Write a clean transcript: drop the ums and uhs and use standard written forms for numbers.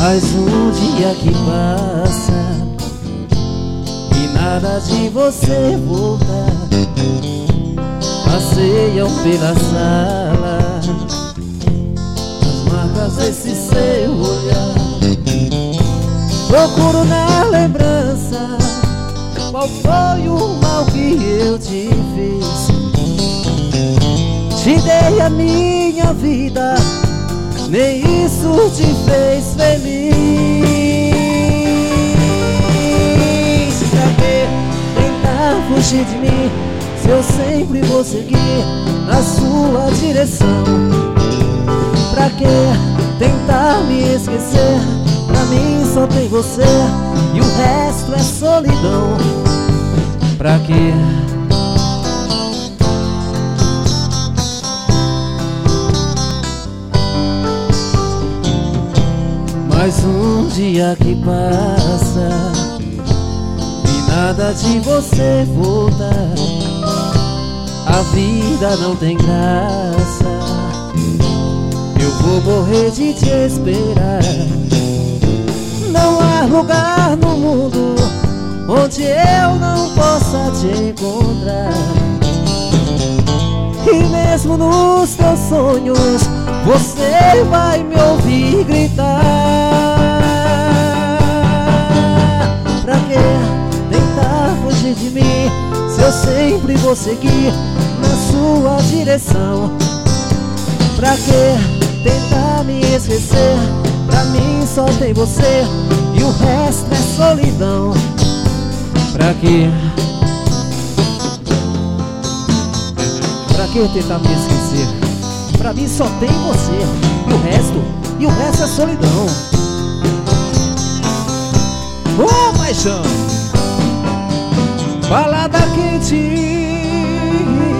Mais um dia que passa e nada de você voltar. Passeiam pela sala as marcas desse seu olhar. Procuro na lembrança qual foi o mal que eu te fiz. Te dei a minha vida, nem isso te fez feliz. Pra que tentar fugir de mim, se eu sempre vou seguir na sua direção? Pra que tentar me esquecer? Pra mim só tem você e o resto é solidão. Pra que? Mais um dia que passa e nada de você voltar. A vida não tem graça, eu vou morrer de te esperar. Não há lugar no mundo onde eu não possa te encontrar. E mesmo nos teus sonhos você vai me ouvir gritar. Pra que tentar fugir de mim, se eu sempre vou seguir na sua direção? Pra que tentar me esquecer? Pra mim só tem você e o resto é solidão. Pra que? Pra que tentar me esquecer? Pra mim só tem você e o resto é solidão. Ô paixão, balada quente,